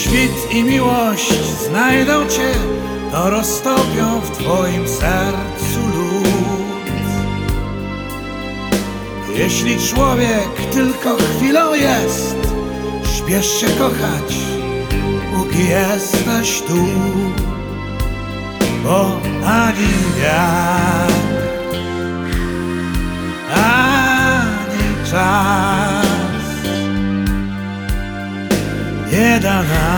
świt i miłość znajdą cię, to roztopią w twoim sercu lód. Jeśli człowiek tylko chwilą jest, śpiesz się kochać, póki jesteś tu, bo ani wiatr, ani czas nie da nam